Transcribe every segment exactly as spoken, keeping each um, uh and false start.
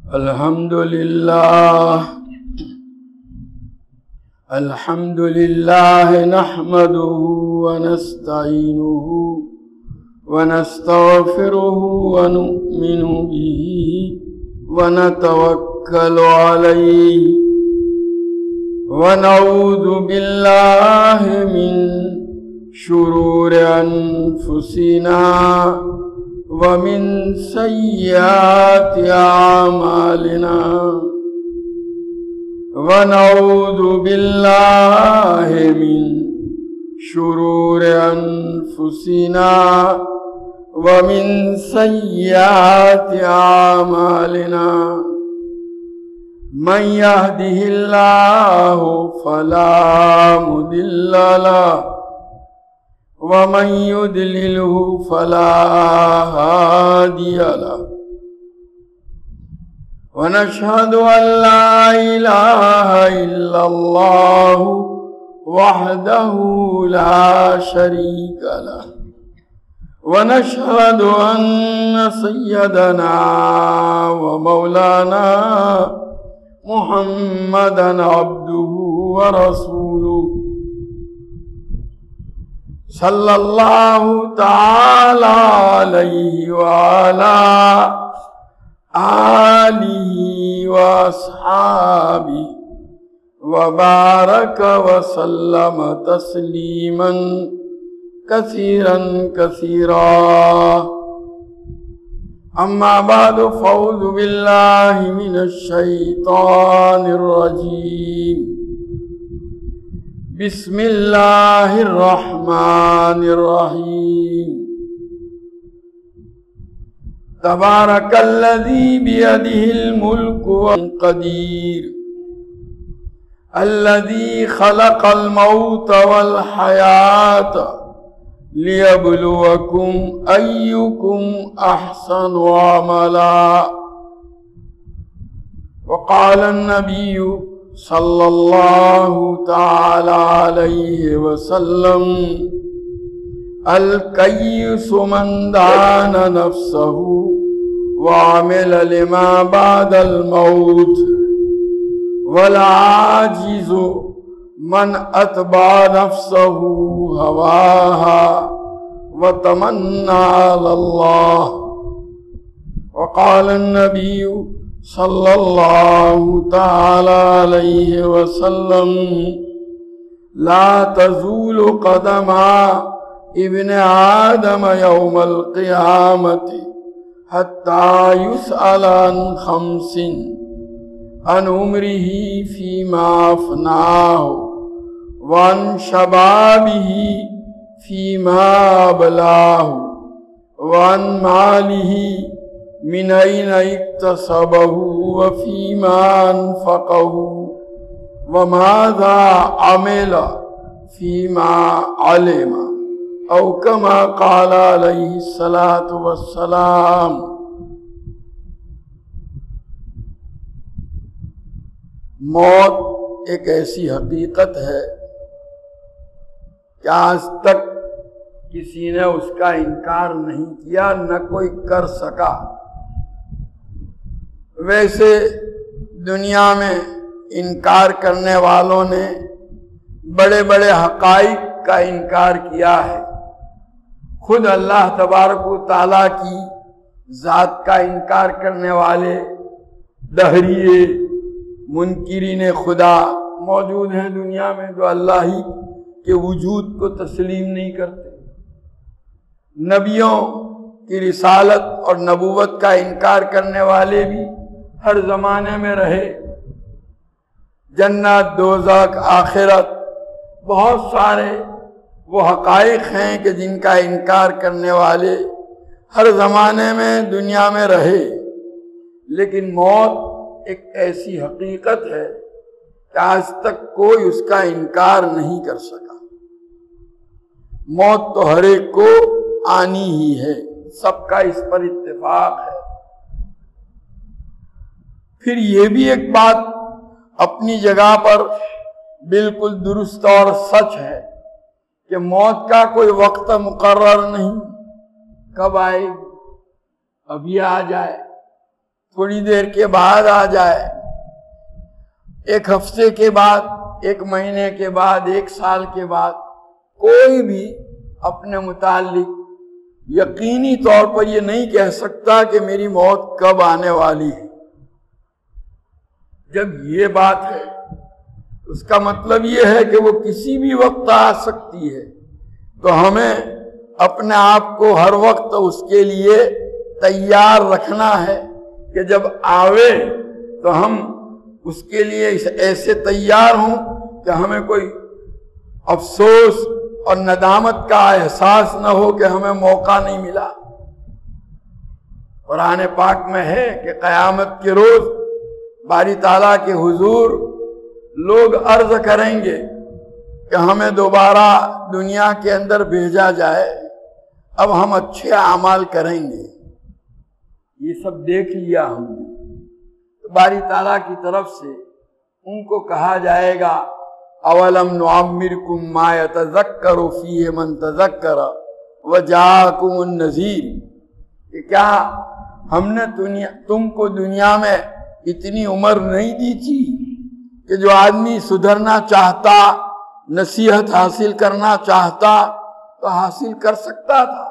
الحمد لله الحمد لله نحمده ونستعينه ونستغفره ونؤمن به ونتوكل عليه ونعوذ بالله من شرور أنفسنا ومن سيئات أعمالنا ونعوذ بالله من شرور أنفسنا ومن سيئات أعمالنا من يهده الله فلا مضل له ومن يضلله فلا هادي له ونشهد أن لا إله إلا الله وحده لا شريك له ونشهد أن سيدنا ومولانا محمدا عبده ورسوله صلى الله تعالى عليه وعلى آله وأصحابه وبارك وسلم تسليما كثيرا كثيرا أما بعد فأعوذ بالله من الشيطان الرجيم بسم الله الرحمن الرحيم تبارك الذي بيده الملك والقدير الذي خلق الموت والحياة ليبلوكم أيكم أحسن عملا وقال النبي صلى الله تعالى عليه وسلم الكيس من دان نفسه وعمل لما بعد الموت والعاجز من أتبع نفسه هواها وتمنى على الله وقال النبي صلى الله تعالى عليه وسلم لا تزول قدم ابن آدم يوم القيامة حتى يسأل عن خمس عن عمره فيما أفناه وعن شبابه فيما أبلاه وعن ماله من أين اكتسبه وفيما أنفقه وماذا عمل فيما علم او كما قال علیہ الصلاۃ والسلام۔ موت ایک ایسی حقیقت ہے کہ آج تک کسی نے اس کا انکار نہیں کیا، نہ کوئی کر سکا۔ ویسے دنیا میں انکار کرنے والوں نے بڑے بڑے حقائق کا انکار کیا ہے۔ خود اللہ تبارک و تعالیٰ کی ذات کا انکار کرنے والے دہریے منکرین خدا موجود ہیں دنیا میں، جو اللہ ہی کے وجود کو تسلیم نہیں کرتے۔ نبیوں کی رسالت اور نبوت کا انکار کرنے والے بھی ہر زمانے میں رہے۔ جنت، دوزخ، آخرت، بہت سارے وہ حقائق ہیں کہ جن کا انکار کرنے والے ہر زمانے میں دنیا میں رہے، لیکن موت ایک ایسی حقیقت ہے کہ آج تک کوئی اس کا انکار نہیں کر سکا۔ موت تو ہر ایک کو آنی ہی ہے، سب کا اس پر اتفاق ہے۔ پھر یہ بھی ایک بات اپنی جگہ پر بالکل درست اور سچ ہے کہ موت کا کوئی وقت مقرر نہیں، کب آئے ابھی آ جائے تھوڑی دیر کے بعد آ جائے، ایک ہفتے کے بعد، ایک مہینے کے بعد، ایک سال کے بعد، کوئی بھی اپنے متعلق یقینی طور پر یہ نہیں کہہ سکتا کہ میری موت کب آنے والی ہے۔ جب یہ بات ہے اس کا مطلب یہ ہے کہ وہ کسی بھی وقت آ سکتی ہے، تو ہمیں اپنے آپ کو ہر وقت اس کے لیے تیار رکھنا ہے کہ جب آوے تو ہم اس کے لیے ایسے تیار ہوں کہ ہمیں کوئی افسوس اور ندامت کا احساس نہ ہو کہ ہمیں موقع نہیں ملا۔ قرآن پاک میں ہے کہ قیامت کے روز باری تعالیٰ کے حضور لوگ عرض کریں گے کہ ہمیں دوبارہ دنیا کے اندر بھیجا جائے، اب ہم اچھے اعمال کریں گے۔ یہ سب دیکھ لیا ہم نے، باری تعالیٰ کی طرف سے ان کو کہا جائے گا اولم نعمرکم ما یتذکر فیہ من تذکر وجاءکم النذیر، کہ کیا ہم نے تم کو دنیا میں اتنی عمر نہیں دی تھی کہ جو آدمی سدھرنا چاہتا، نصیحت حاصل کرنا چاہتا تو حاصل کر سکتا تھا۔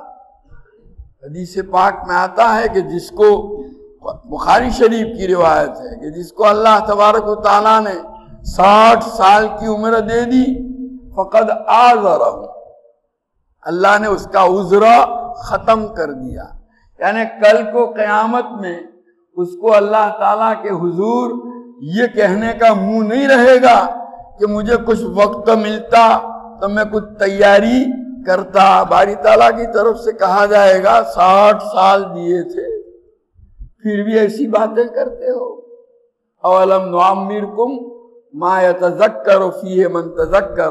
حدیث پاک میں آتا ہے کہ جس کو، بخاری شریف کی روایت ہے کہ جس کو اللہ تبارک و تعالیٰ نے ساٹھ سال کی عمر دے دی فقد آذرہ، اللہ نے اس کا عذر ختم کر دیا۔ یعنی کل کو قیامت میں اس کو اللہ تعالیٰ کے حضور یہ کہنے کا منہ نہیں رہے گا کہ مجھے کچھ وقت ملتا تو میں کچھ تیاری کرتا۔ باری تعالیٰ کی طرف سے کہا جائے گا ساٹھ سال دیے تھے پھر بھی ایسی باتیں کرتے ہو۔ اولم نعمرکم ما یتذکر فیہ من تذکر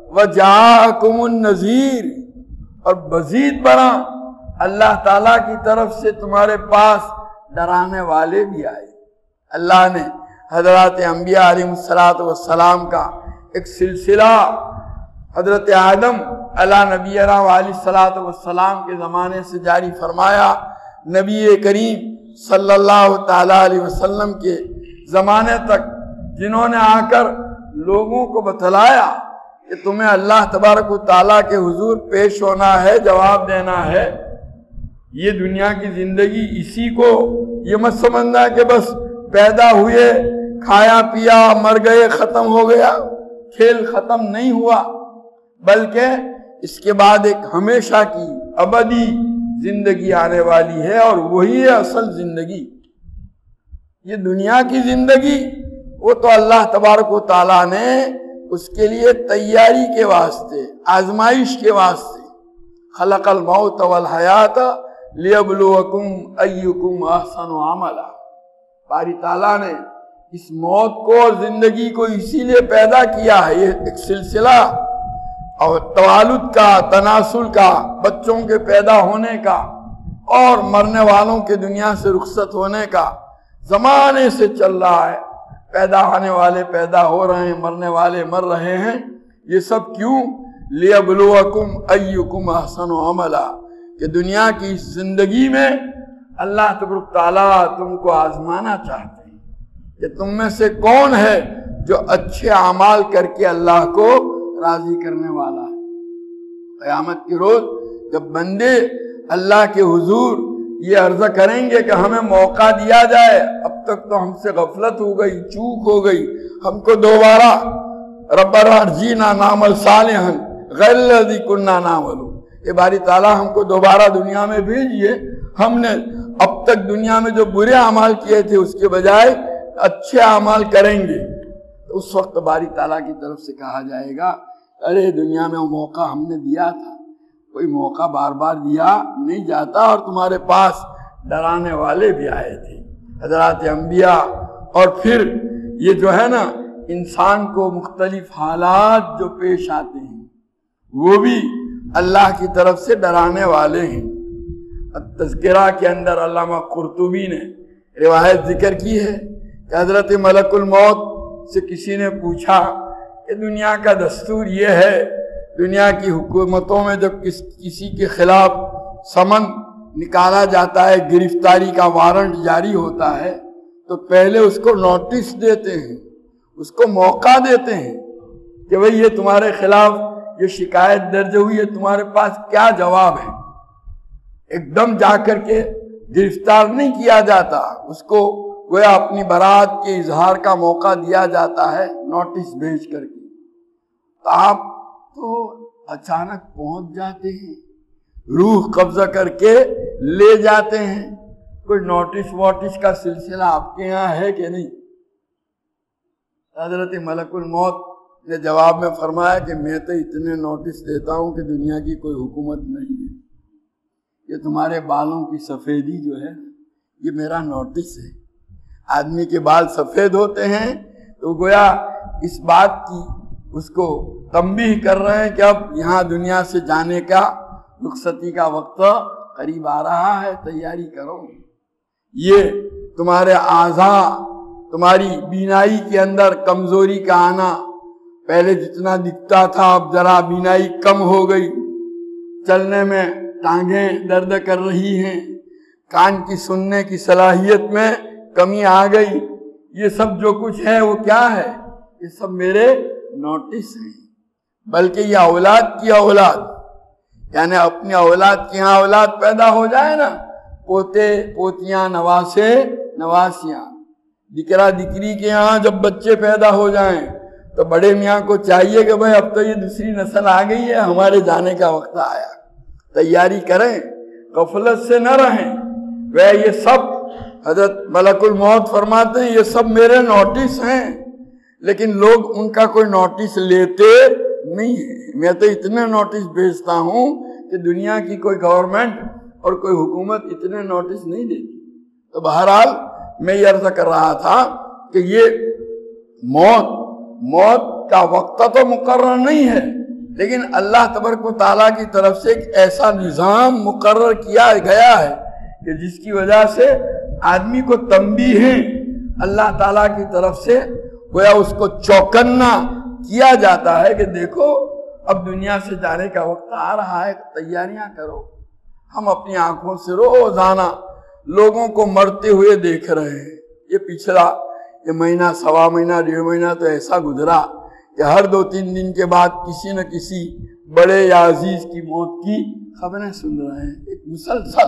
وجاءکم النذیر، اور مزید بڑا اللہ تعالیٰ کی طرف سے تمہارے پاس ڈرانے والے بھی آئے۔ اللہ نے حضرات انبیاء علیہ الصلوۃ والسلام کا ایک سلسلہ حضرت آدم علیہ نبی علیہ الصلوۃ والسلام کے زمانے سے جاری فرمایا، نبی کریم صلی اللہ تعالی علیہ وسلم کے زمانے تک، جنہوں نے آ کر لوگوں کو بتلایا کہ تمہیں اللہ تبارک و تعالیٰ کے حضور پیش ہونا ہے، جواب دینا ہے۔ یہ دنیا کی زندگی اسی کو یہ مت سمجھنا کہ بس پیدا ہوئے، کھایا پیا، مر گئے، ختم ہو گیا، کھیل ختم نہیں ہوا، بلکہ اس کے بعد ایک ہمیشہ کی ابدی زندگی آنے والی ہے، اور وہی ہے اصل زندگی۔ یہ دنیا کی زندگی وہ تو اللہ تبارک و تعالیٰ نے اس کے لیے تیاری کے واسطے، آزمائش کے واسطے، خلق الموت والحیات لیبلوکم ایکم احسن عملا، باری تعالیٰ نے اس موت کو اور زندگی کو اسی لیے پیدا کیا ہے۔ یہ ایک سلسلہ اور توالد کا، تناسل کا، بچوں کے پیدا ہونے کا اور مرنے والوں کے دنیا سے رخصت ہونے کا زمانے سے چل رہا ہے۔ پیدا ہونے والے پیدا ہو رہے ہیں، مرنے والے مر رہے ہیں۔ یہ سب کیوں؟ لیبلوکم ایکم احسن عملا، کہ دنیا کی اس زندگی میں اللہ تبارک تعالیٰ تم کو آزمانا چاہتے ہیں کہ تم میں سے کون ہے جو اچھے اعمال کر کے اللہ کو راضی کرنے والا ہے۔ قیامت کے روز جب بندے اللہ کے حضور یہ عرض کریں گے کہ ہمیں موقع دیا جائے، اب تک تو ہم سے غفلت ہو گئی، چوک ہو گئی، ہم کو دوبارہ ربنا ارجعنا نعمل صالحا غیر الذی کنا نعمل، کہ باری تعالیٰ ہم کو دوبارہ دنیا میں بھیجیے، ہم نے اب تک دنیا میں جو برے اعمال کیے تھے اس کے بجائے اچھے اعمال کریں گے۔ تو اس وقت باری تعالیٰ کی طرف سے کہا جائے گا ارے دنیا میں وہ موقع ہم نے دیا تھا، کوئی موقع بار بار دیا نہیں جاتا، اور تمہارے پاس ڈرانے والے بھی آئے تھے، حضرات انبیاء۔ اور پھر یہ جو ہے نا انسان کو مختلف حالات جو پیش آتے ہیں وہ بھی اللہ کی طرف سے ڈرانے والے ہیں۔ تذکرہ کے اندر علامہ قرطبی نے روایت ذکر کی ہے کہ حضرت ملک الموت سے کسی نے پوچھا کہ دنیا کا دستور یہ ہے، دنیا کی حکومتوں میں جب کس کسی کے خلاف سمن نکالا جاتا ہے، گرفتاری کا وارنٹ جاری ہوتا ہے، تو پہلے اس کو نوٹس دیتے ہیں، اس کو موقع دیتے ہیں کہ بھئی یہ تمہارے خلاف یہ شکایت درج ہوئی ہے، تمہارے پاس کیا جواب ہے۔ ایک دم جا کر کے گرفتار نہیں کیا جاتا، اس کو گویا اپنی برات کے اظہار کا موقع دیا جاتا ہے نوٹس بھیج کر کے۔ تو آپ تو اچانک پہنچ جاتے ہیں، روح قبضہ کر کے لے جاتے ہیں، کوئی نوٹس ووٹس کا سلسلہ آپ کے یہاں ہے کہ نہیں؟ حضرت ملک الموت نے جواب میں فرمایا کہ میں تو اتنے نوٹس دیتا ہوں کہ دنیا کی کوئی حکومت نہیں ہے، یہ تمہارے بالوں کی سفیدی جو ہے یہ میرا نوٹس ہے۔ آدمی کے بال سفید ہوتے ہیں تو گویا اس بات کی اس کو تنبیہ کر رہے ہیں کہ اب یہاں دنیا سے جانے کا رخصتی کا وقت قریب آ رہا ہے، تیاری کرو۔ یہ تمہارے اعضاء، تمہاری بینائی کے اندر کمزوری کا آنا، پہلے جتنا دکھتا تھا اب ذرا بینائی کم ہو گئی، چلنے میں ٹانگیں درد کر رہی ہیں، کان کی سننے کی صلاحیت میں کمی آ گئی، یہ سب جو کچھ ہے وہ کیا ہے؟ یہ سب میرے نوٹس ہیں۔ بلکہ یہ اولاد کی اولاد، یعنی اپنی اولاد کی یہاں اولاد پیدا ہو جائے نا، پوتے پوتیاں نواسے نواسیاں، دکرا دکری کے یہاں جب بچے پیدا ہو جائیں تو بڑے میاں کو چاہیے کہ بھئی اب تو یہ دوسری نسل آ گئی ہے، ہمارے جانے کا وقت آیا، تیاری کریں، غفلت سے نہ رہیں۔ وہ یہ سب حضرت ملک الموت فرماتے ہیں یہ سب میرے نوٹس ہیں، لیکن لوگ ان کا کوئی نوٹس لیتے نہیں ہے۔ میں تو اتنے نوٹس بھیجتا ہوں کہ دنیا کی کوئی گورنمنٹ اور کوئی حکومت اتنے نوٹس نہیں دیتی۔ تو بہرحال میں یہ عرض کر رہا تھا کہ یہ موت موت کا وقت تو مقرر نہیں ہے، لیکن اللہ تبارک و تعالیٰ کی طرف سے ایک ایسا نظام مقرر کیا گیا ہے کہ جس کی وجہ سے آدمی کو تنبیہیں اللہ تعالیٰ کی طرف سے گویا اس کو چوکنا کیا جاتا ہے کہ دیکھو اب دنیا سے جانے کا وقت آ رہا ہے، تیاریاں کرو۔ ہم اپنی آنکھوں سے روزانہ لوگوں کو مرتے ہوئے دیکھ رہے ہیں۔ یہ پچھلا یہ مہینہ سوا مہینہ ڈیڑھ مہینہ تو ایسا گزرا کہ ہر دو تین دن کے بعد کسی نہ کسی بڑے یا عزیز کی موت کی خبریں سن رہے ہیں، ایک مسلسل۔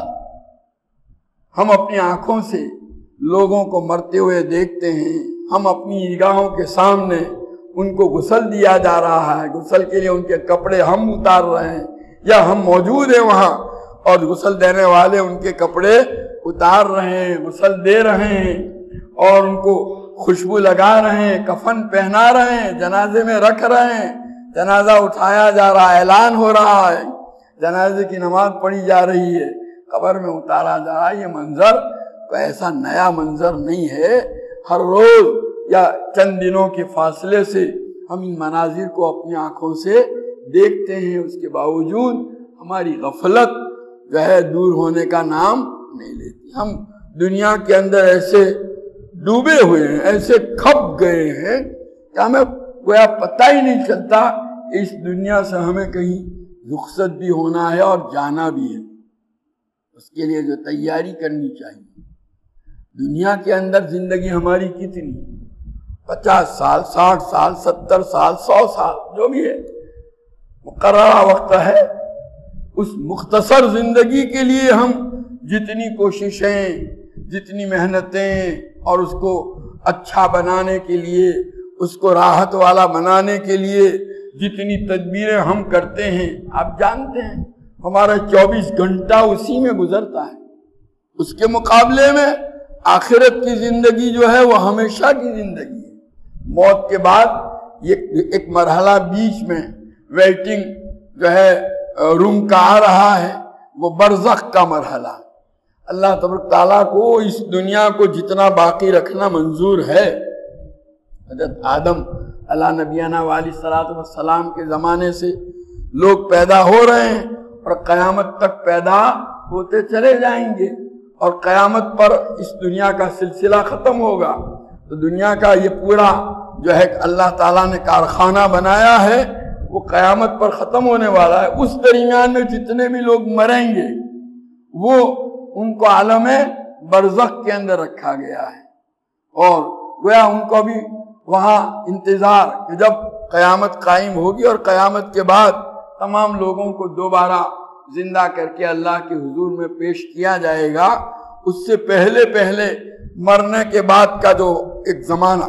ہم اپنی آنکھوں سے لوگوں کو مرتے ہوئے دیکھتے ہیں، ہم اپنی نگاہوں کے سامنے ان کو غسل دیا جا رہا ہے، غسل کے لیے ان کے کپڑے ہم اتار رہے ہیں یا ہم موجود ہیں وہاں اور غسل دینے والے ان کے کپڑے اتار رہے ہیں، غسل دے رہے ہیں اور ان کو خوشبو لگا رہے ہیں، کفن پہنا رہے ہیں، جنازے میں رکھ رہے ہیں، جنازہ اٹھایا جا رہا ہے، اعلان ہو رہا ہے، جنازے کی نماز پڑھی جا رہی ہے، قبر میں اتارا جا رہا ہے۔ یہ منظر کوئی ایسا نیا منظر نہیں ہے، ہر روز یا چند دنوں کے فاصلے سے ہم ان مناظر کو اپنی آنکھوں سے دیکھتے ہیں، اس کے باوجود ہماری غفلت جو ہے دور ہونے کا نام نہیں لیتی۔ ہم دنیا کے اندر ایسے ڈوبے ہوئے ہیں، ایسے کھپ گئے ہیں کہ ہمیں گویا پتہ ہی نہیں چلتا کہ اس دنیا سے ہمیں کہیں رخصت بھی ہونا ہے اور جانا بھی ہے۔ اس کے لیے جو تیاری کرنی چاہیے۔ دنیا کے اندر زندگی ہماری کتنی، پچاس سال، ساٹھ سال، ستر سال، سو سال، جو بھی ہے، مقررہ وقت ہے۔ اس مختصر زندگی کے لیے ہم جتنی کوششیں، جتنی محنتیں اور اس کو اچھا بنانے کے لیے، اس کو راحت والا بنانے کے لیے جتنی تدبیریں ہم کرتے ہیں، آپ جانتے ہیں ہمارا چوبیس گھنٹہ اسی میں گزرتا ہے۔ اس کے مقابلے میں آخرت کی زندگی جو ہے وہ ہمیشہ کی زندگی ہے۔ موت کے بعد یہ ایک مرحلہ بیچ میں ویٹنگ جو ہے روم کا آ رہا ہے، وہ برزخ کا مرحلہ۔ اللہ تبارک تعالیٰ کو اس دنیا کو جتنا باقی رکھنا منظور ہے۔ حضرت آدم علیہ نبینا علیہ الصلوۃ والسلام کے زمانے سے لوگ پیدا ہو رہے ہیں اور قیامت تک پیدا ہوتے چلے جائیں گے، اور قیامت پر اس دنیا کا سلسلہ ختم ہوگا۔ تو دنیا کا یہ پورا جو ہے اللہ تعالیٰ نے کارخانہ بنایا ہے وہ قیامت پر ختم ہونے والا ہے۔ اس درمیان میں جتنے بھی لوگ مریں گے وہ ان کو عالم برزخ کے اندر رکھا گیا ہے، اور گویا ان کو بھی وہاں انتظار کہ جب قیامت قائم ہوگی اور قیامت کے بعد تمام لوگوں کو دوبارہ زندہ کر کے اللہ کے حضور میں پیش کیا جائے گا، اس سے پہلے پہلے مرنے کے بعد کا جو ایک زمانہ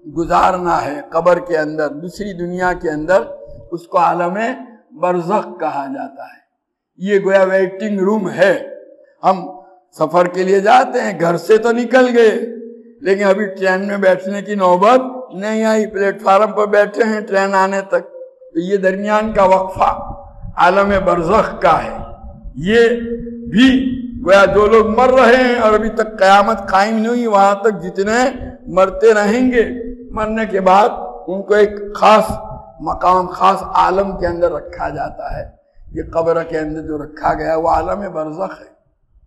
گزارنا ہے قبر کے اندر، دوسری دنیا کے اندر، اس کو عالم برزخ کہا جاتا ہے۔ یہ گویا ویٹنگ روم ہے۔ ہم سفر کے لیے جاتے ہیں، گھر سے تو نکل گئے لیکن ابھی ٹرین میں بیٹھنے کی نوبت نہیں آئی، پلیٹ فارم پر بیٹھے ہیں ٹرین آنے تک، تو یہ درمیان کا وقفہ عالم برزخ کا ہے۔ یہ بھی گویا جو لوگ مر رہے ہیں اور ابھی تک قیامت قائم نہیں ہوئی، وہاں تک جتنے مرتے رہیں گے، مرنے کے بعد ان کو ایک خاص مقام، خاص عالم کے اندر رکھا جاتا ہے۔ یہ قبر کے اندر جو رکھا گیا وہ عالم برزخ ہے۔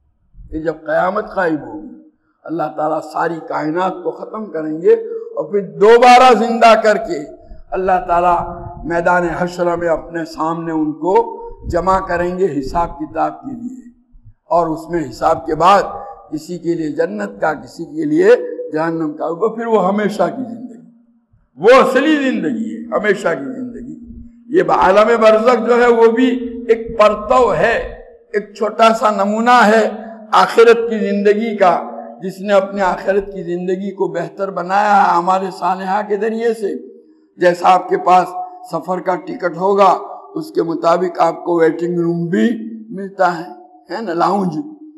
یہ جب قیامت قائم ہوگی، اللہ تعالیٰ ساری کائنات کو ختم کریں گے اور پھر دوبارہ زندہ کر کے اللہ تعالیٰ میدان حشر میں اپنے سامنے ان کو جمع کریں گے حساب کتاب کے لیے، اور اس میں حساب کے بعد کسی کے لیے جنت کا، کسی کے لیے جہنم کا، پھر وہ ہمیشہ کی زندگی، وہ اصلی زندگی ہے، ہمیشہ کی زندگی۔ یہ عالم برزخ جو ہے وہ بھی ایک پرتو ہے، ایک چھوٹا سا نمونہ ہے آخرت کی زندگی کا، جس نے اپنے آخرت کی زندگی کو بہتر بنایا ہے ہمارے صالحہ کے ذریعے سے۔ جیسا آپ کے پاس سفر کا ٹکٹ ہوگا، اس کے مطابق آپ کو ویٹنگ روم بھی ملتا ہے، ہے نا، لاؤنج،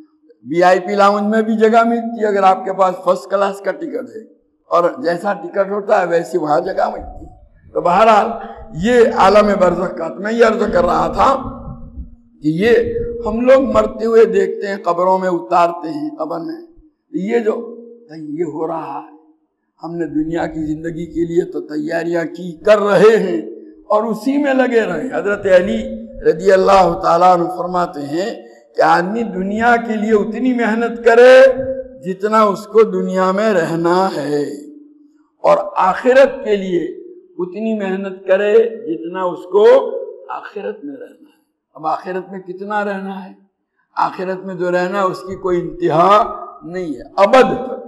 وی آئی پی لاؤنج میں بھی جگہ ملتی ہے اگر آپ کے پاس فرسٹ کلاس کا ٹکٹ ہے، اور جیسا ٹکٹ ہوتا ہے ویسی وہاں جگہ ملتی ہے۔ تو بہرحال یہ عالم برزخ کا، میں یہ عرض کر رہا تھا کہ یہ ہم لوگ مرتے ہوئے دیکھتے ہیں، قبروں میں اتارتے ہیں، قبر میں یہ جو یہ ہو رہا ہے، ہم نے دنیا کی زندگی کے لیے تو تیاریاں کی کر رہے ہیں اور اسی میں لگے رہے۔ حضرت علی رضی اللہ تعالیٰ عنہ فرماتے ہیں کہ آدمی دنیا کے لیے اتنی محنت کرے جتنا اس کو دنیا میں رہنا ہے، اور آخرت کے لیے اتنی محنت کرے جتنا اس کو آخرت میں رہنا ہے۔ اب آخرت میں کتنا رہنا ہے؟ آخرت میں جو رہنا ہے اس کی کوئی انتہا نہیں ہے، ابد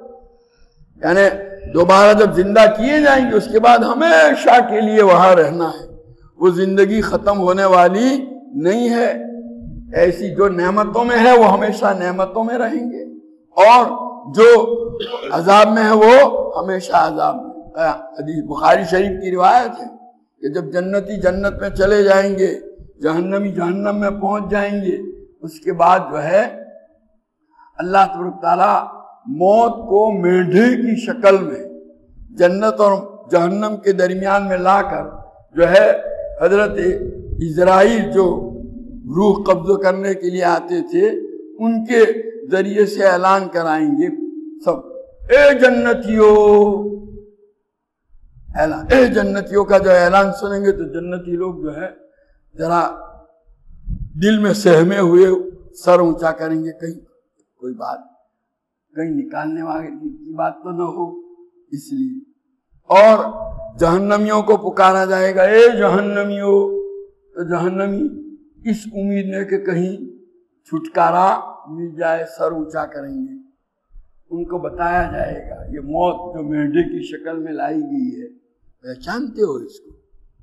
تک، یعنی دوبارہ جب زندہ کیے جائیں گے اس کے بعد ہمیشہ کے لیے وہاں رہنا ہے، وہ زندگی ختم ہونے والی نہیں ہے۔ ایسی جو نعمتوں میں ہے وہ ہمیشہ نعمتوں میں رہیں گے، اور جو عذاب میں ہے وہ ہمیشہ عذاب میں۔ حدیث بخاری شریف کی روایت ہے کہ جب جنتی جنت میں چلے جائیں گے، جہنمی جہنم میں پہنچ جائیں گے، اس کے بعد جو ہے اللہ تبارک تعالیٰ موت کو میڈھے کی شکل میں جنت اور جہنم کے درمیان میں لا کر جو ہے حضرت اسرائیل جو روح قبض کرنے کے لیے آتے تھے ان کے ذریعے سے اعلان کرائیں گے، سب اے جنتیو، اعلان اے جنتیوں کا جو اعلان سنیں گے تو جنتی لوگ جو ہے ذرا دل میں سہمے ہوئے سر اونچا کریں گے، کہیں کوئی بات کہیں نکالنے والے کی بات تو نہ ہو، اس لیے۔ اور جہنمیوں کو پکارا جائے گا، اے جہنمیوں، تو جہنمی اس امید میں کہ کہیں چھٹکارا مل جائے سر اونچا کریں گے۔ ان کو بتایا جائے گا یہ موت جو مینڈے کی شکل میں لائی گئی ہے، پہچانتے ہو اس کو؟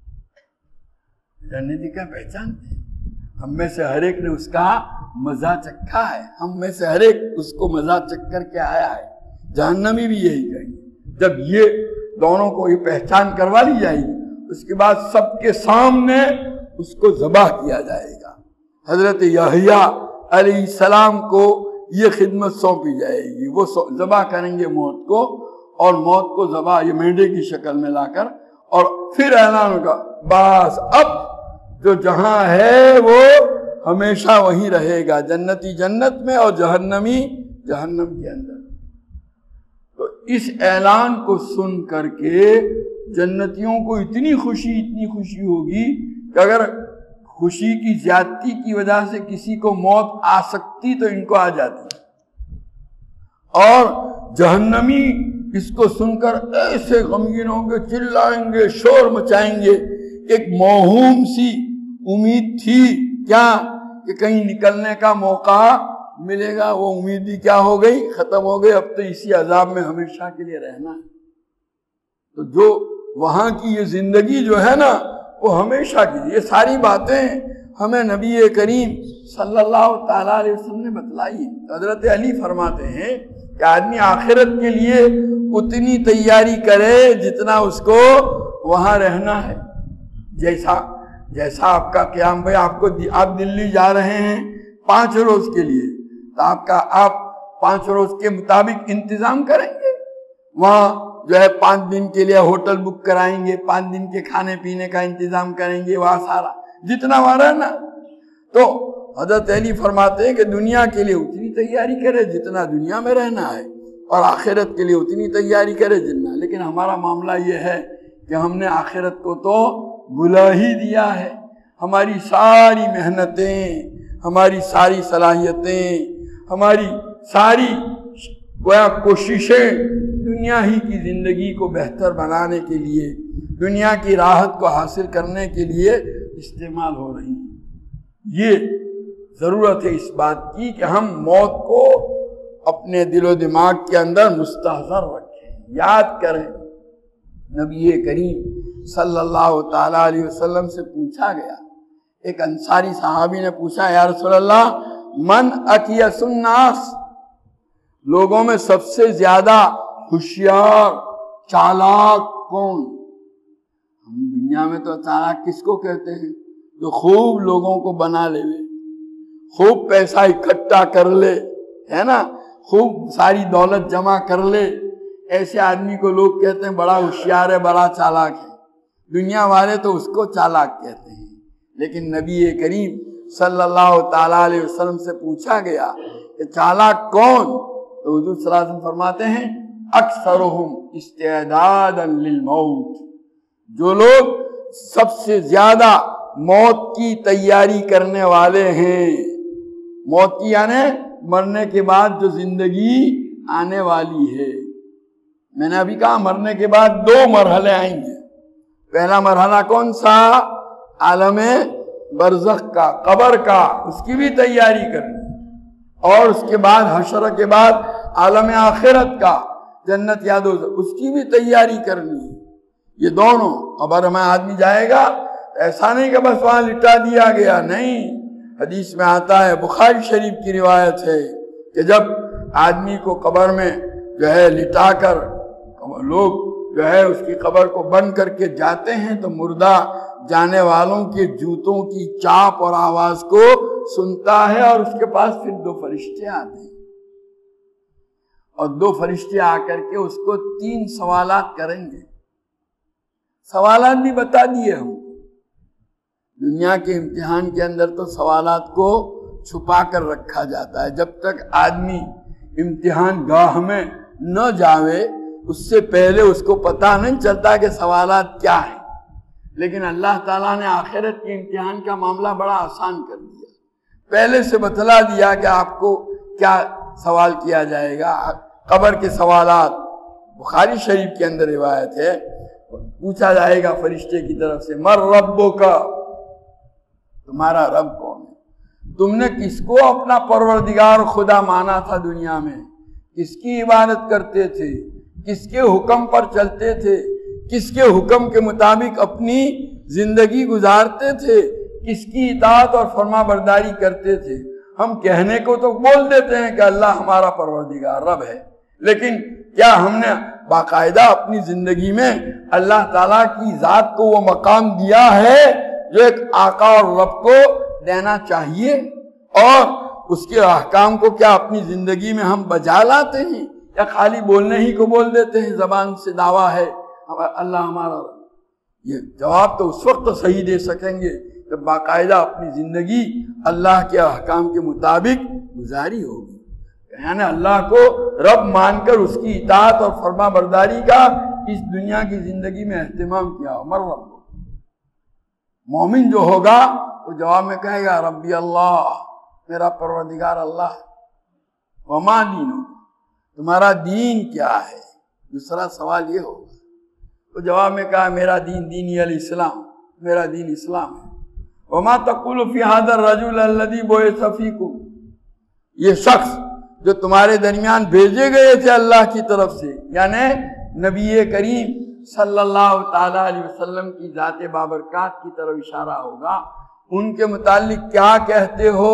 جنتی کا پہچانتے ہیں؟ ہم میں سے ہر ایک نے اس کا مزہ چکھا ہے، ہم میں سے ہر ایک اس کو مزہ چکھ کر کے آیا ہے۔ جہنمی بھی یہی کہیں گے۔ جب یہ دونوں کو یہ پہچان کروا لی جائے گی اس کے بعد سب کے سامنے اس کو ذبح کیا جائے گا۔ حضرت یحییٰ علیہ السلام کو یہ خدمت سونپی جائے گی، وہ ذبح کریں گے موت کو، اور موت کو ذبح یہ مینڈے کی شکل میں لا کر، اور پھر اعلان ہوگا بس اب جو جہاں ہے وہ ہمیشہ وہیں رہے گا، جنتی جنت میں اور جہنمی جہنم کے اندر۔ تو اس اعلان کو سن کر کے جنتیوں کو اتنی خوشی اتنی خوشی ہوگی کہ اگر خوشی کی زیادتی کی وجہ سے کسی کو موت آ سکتی تو ان کو آ جاتی، اور جہنمی اس کو سن کر ایسے غمگین ہوں گے، چلائیں گے، شور مچائیں گے۔ ایک موہوم سی امید تھی کیا کہ کہیں نکلنے کا موقع ملے گا وہ امید ہی کیا ہو گئی، ختم ہو گئی، اب تو اسی عذاب میں ہمیشہ کے لیے رہنا ہے۔ تو جو وہاں کی یہ زندگی جو ہے نا وہ ہمیشہ کی، یہ ساری باتیں ہمیں نبی کریم صلی اللہ تعالیٰ علیہ وسلم نے بتلائی۔ حضرت علی فرماتے ہیں کہ آدمی آخرت کے لیے اتنی تیاری کرے جتنا اس کو وہاں رہنا ہے۔ جیسا جیسا آپ کا قیام، بھائی آپ کو آپ دلی جا رہے ہیں پانچ روز کے لیے، تو آپ کا آپ پانچ روز کے مطابق انتظام کریں گے، وہاں جو ہے پانچ دن کے لیے ہوٹل بک کرائیں گے، پانچ دن کے کھانے پینے کا انتظام کریں گے، وہاں سارا جتنا وہاں رہنا۔ تو حضرت علی فرماتے ہیں کہ دنیا کے لیے اتنی تیاری کرے جتنا دنیا میں رہنا ہے، اور آخرت کے لیے اتنی تیاری کرے جتنا۔ لیکن ہمارا معاملہ یہ ہے کہ ہم نے آخرت کو تو بھلا ہی دیا ہے، ہماری ساری محنتیں، ہماری ساری صلاحیتیں، ہماری ساری گویا کوششیں دنیا ہی کی زندگی کو بہتر بنانے کے لیے، دنیا کی راحت کو حاصل کرنے کے لیے استعمال ہو رہی ہیں۔ یہ ضرورت ہے اس بات کی کہ ہم موت کو اپنے دل و دماغ کے اندر مستحضر رکھیں، یاد کریں۔ نبی کریم صلی اللہ تعالیٰ علیہ وسلم سے پوچھا گیا، ایک انصاری صحابی نے پوچھا، یا رسول اللہ من اکیس الناس، لوگوں میں سب سے زیادہ ہوشیار چالاک کون؟ ہم دنیا میں تو چالاک کس کو کہتے ہیں؟ جو خوب لوگوں کو بنا لے، خوب پیسہ اکٹھا کر لے، ہے نا، خوب ساری دولت جمع کر لے، ایسے آدمی کو لوگ کہتے ہیں بڑا ہوشیار ہے، بڑا چالاک ہے۔ دنیا والے تو اس کو چالاک کہتے ہیں۔ لیکن نبی کریم صلی اللہ تعالیٰ علیہ وسلم سے پوچھا گیا کہ چالاک کون؟ تو حضور صلی اللہ علیہ وسلم فرماتے ہیں اکثرہم استعدادا للموت، جو لوگ سب سے زیادہ موت کی تیاری کرنے والے ہیں۔ موت کی یعنی مرنے کے بعد جو زندگی آنے والی ہے۔ میں نے ابھی کہا مرنے کے بعد دو مرحلے آئیں گے۔ پہلا مرحلہ کون سا؟ عالم برزخ کا، قبر کا، اس کی بھی تیاری کرنی، اور اس کے بعد حشر کے بعد عالم آخرت کا، جنت یا دوزخ، اس کی بھی تیاری کرنی ہے۔ یہ دونوں، قبر میں آدمی جائے گا، ایسا نہیں کہ بس وہاں لٹا دیا گیا، نہیں، حدیث میں آتا ہے، بخاری شریف کی روایت ہے کہ جب آدمی کو قبر میں جو ہے لٹا کر لوگ جو ہے اس کی قبر کو بند کر کے جاتے ہیں تو مردہ جانے والوں کے جوتوں کی چاپ اور آواز کو سنتا ہے، اور اس کے پاس پھر دو فرشتے آتے ہیں، اور دو فرشتے آ کر کے اس کو تین سوالات کریں گے۔ سوالات بھی بتا دیے ہم، دنیا کے امتحان کے اندر تو سوالات کو چھپا کر رکھا جاتا ہے، جب تک آدمی امتحان گاہ میں نہ جاوے اس سے پہلے اس کو پتہ نہیں چلتا کہ سوالات کیا ہیں۔ لیکن اللہ تعالیٰ نے آخرت کے امتحان کا معاملہ بڑا آسان کر دیا، پہلے سے بتلا دیا کہ آپ کو کیا سوال کیا جائے گا۔ قبر کے سوالات بخاری شریف کے اندر روایت ہے، پوچھا جائے گا فرشتے کی طرف سے، مر ربک، تمہارا رب کون ہے؟ تم نے کس کو اپنا پروردگار خدا مانا تھا دنیا میں؟ کس کی عبادت کرتے تھے؟ کس کے حکم پر چلتے تھے؟ کس کے حکم کے مطابق اپنی زندگی گزارتے تھے؟ کس کی اطاعت اور فرما برداری کرتے تھے؟ ہم کہنے کو تو بول دیتے ہیں کہ اللہ ہمارا پروردگار رب ہے، لیکن کیا ہم نے باقاعدہ اپنی زندگی میں اللہ تعالیٰ کی ذات کو وہ مقام دیا ہے جو ایک آقا اور رب کو دینا چاہیے؟ اور اس کے احکام کو کیا اپنی زندگی میں ہم بجا لاتے ہیں، یا خالی بولنے ہی کو بول دیتے ہیں، زبان سے دعویٰ ہے اللہ ہمارا رب؟ یہ جواب تو اس وقت صحیح دے سکیں گے جب باقاعدہ اپنی زندگی اللہ کے احکام کے مطابق گزاری ہوگی، یعنی اللہ کو رب مان کر اس کی اطاعت اور فرما برداری کا اس دنیا کی زندگی میں اہتمام کیا ہو۔ مر رب، مومن جو ہوگا وہ جواب میں کہے گا ربی اللہ، میرا پروردگار اللہ ہے۔ وما دینو، تمہارا دین کیا ہے؟ دوسرا سوال یہ ہوگا، تو جواب میں کہا میرا دین دینی الاسلام، میرا دین اسلام ہے۔ وما تقول فی ھذا الرجل الذی بعث فیکم، یہ شخص جو تمہارے درمیان بھیجے گئے تھے اللہ کی طرف سے، یعنی نبی کریم صلی اللہ تعالی علیہ وسلم کی ذات بابرکات کی طرف اشارہ ہوگا، ان کے متعلق کیا کہتے ہو؟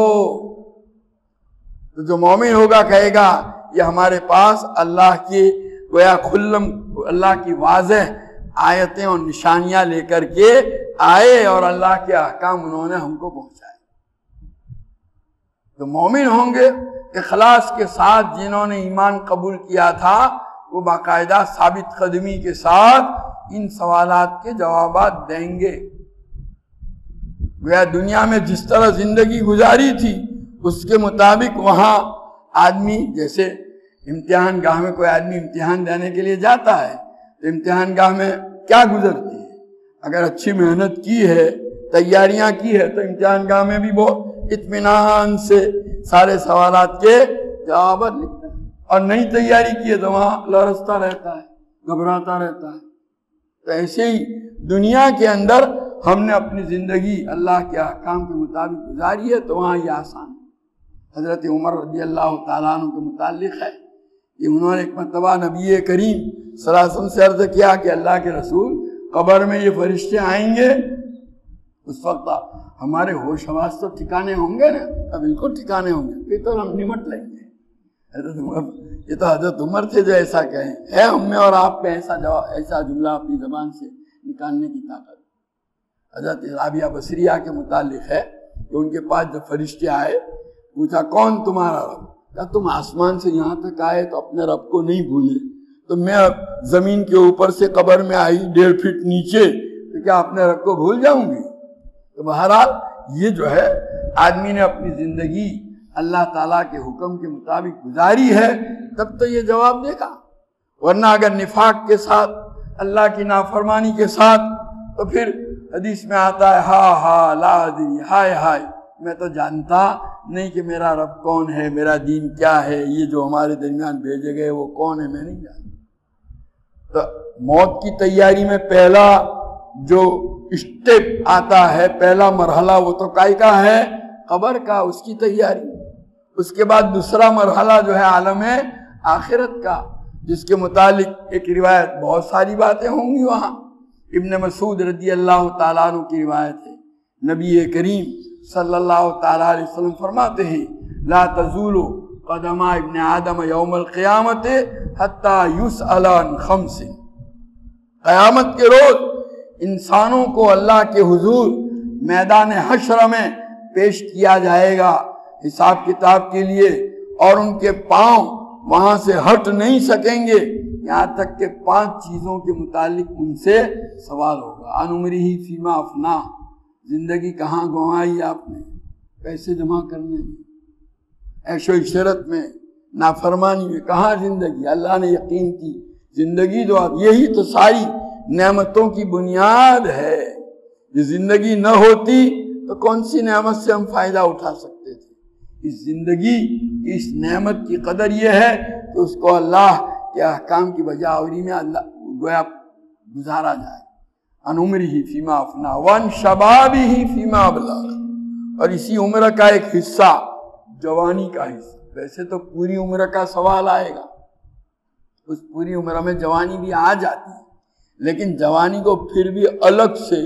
تو جو مومن ہوگا کہے گا یہ ہمارے پاس اللہ کی گویا کھلم اللہ کی واضح آیتیں اور نشانیاں لے کر کے آئے اور اللہ کے احکام انہوں نے ہم کو پہنچائے۔ جو مومن ہوں گے اخلاص کے ساتھ جنہوں نے ایمان قبول کیا تھا، وہ باقاعدہ ثابت قدمی کے ساتھ ان سوالات کے جوابات دیں گے۔ گویا دنیا میں جس طرح زندگی گزاری تھی اس کے مطابق وہاں آدمی، جیسے امتحان گاہ میں کوئی آدمی امتحان دینے کے لیے جاتا ہے تو امتحان گاہ میں کیا گزرتی ہے؟ اگر اچھی محنت کی ہے، تیاریاں کی ہے، تو امتحان گاہ میں بھی بہت اطمینان سے سارے سوالات کے جوابات لکھتا ہے، اور نہیں تیاری کی ہے تو وہاں لرزتا رہتا ہے، گھبراتا رہتا ہے۔ تو ایسے ہی دنیا کے اندر ہم نے اپنی زندگی اللہ کے احکام کے مطابق گزاری ہے تو وہاں یہ آسان ہے۔ حضرت عمر رضی اللہ تعالیٰ عنہ کے متعلق ہے کہ انہوں نے ایک مرتبہ نبی کریم صلی اللہ علیہ وسلم سے عرض کیا کہ اللہ کے رسول، قبر میں یہ فرشتے آئیں گے، اس وقت ہمارے ہوش حواس تو ٹھکانے ہوں گے نا؟ بالکل ٹھکانے ہوں گے، پھر تو ہم نمٹ لیں گے۔ حضرت عمر، یہ تو حضرت عمر تھے جو ایسا کہیں، ہے ہم میں اور آپ پہ ایسا جواب، ایسا جملہ اپنی زبان سے نکالنے کی طاقت۔ حضرت رابعہ بصریہ کے متعلق ہے کہ ان کے پاس جب فرشتے آئے، پوچھا کون تمہارا رب؟ کہا تم آسمان سے یہاں تک آئے تو اپنے رب کو نہیں بھولے، تو میں اب زمین کے اوپر سے قبر میں آئی ڈیڑھ فٹ نیچے، تو کیا اپنے رب کو بھول جاؤں گی؟ تو بہرحال یہ جو ہے آدمی نے اپنی زندگی اللہ تعالیٰ کے حکم کے مطابق گزاری ہے تب تو یہ جواب دے گا، ورنہ اگر نفاق کے ساتھ، اللہ کی نافرمانی کے ساتھ، تو پھر حدیث میں آتا ہے ہا ہا لا ادری، ہائے ہائے میں تو جانتا نہیں کہ میرا رب کون ہے، میرا دین کیا ہے، یہ جو ہمارے درمیان بھیجے گئے وہ کون ہے، میں نہیں جانتا۔ تو موت کی تیاری میں پہلا جو اسٹیپ آتا ہے، پہلا مرحلہ، وہ تو کائی کا ہے؟ قبر کا، اس کی تیاری۔ اس کے بعد دوسرا مرحلہ جو ہے عالم آخرت کا، جس کے متعلق ایک روایت، بہت ساری باتیں ہوں گی وہاں۔ ابن مسعود رضی اللہ تعالیٰ عنہ کی روایت ہے، نبی کریم صلی اللہ تعالیٰ علیہ وسلم فرماتے ہیں لا تزول قدم ابن آدم یوم القیامت حتی یسأل عن خمس، قیامت کے روز انسانوں کو اللہ کے حضور میدان حشر میں پیش کیا جائے گا حساب کتاب کے لیے، اور ان کے پاؤں وہاں سے ہٹ نہیں سکیں گے یہاں تک کہ پانچ چیزوں کے متعلق ان سے سوال ہوگا۔ ان عمرہ فیما افنا، زندگی کہاں گنوائی آپ نے، پیسے جمع کرنے میں، عیش و عشرت میں، نافرمانی میں، کہاں زندگی؟ اللہ نے یقین کی زندگی جو، یہی تو ساری نعمتوں کی بنیاد ہے۔ یہ زندگی نہ ہوتی تو کون سی نعمت سے ہم فائدہ اٹھا سکتے تھے؟ اس زندگی کی اس نعمت کی قدر یہ ہے کہ اس کو اللہ کے احکام کی بجا آوری میں اللہ گویا گزارا جائے۔ ان عمرہ فیما افنا وان شبابہ فیما ابلغ، اور اسی عمر کا ایک حصہ جوانی کا حصہ۔ ویسے تو پوری عمر کا سوال آئے گا، اس پوری عمر میں جوانی بھی آ جاتی ہے، لیکن جوانی کو پھر بھی الگ سے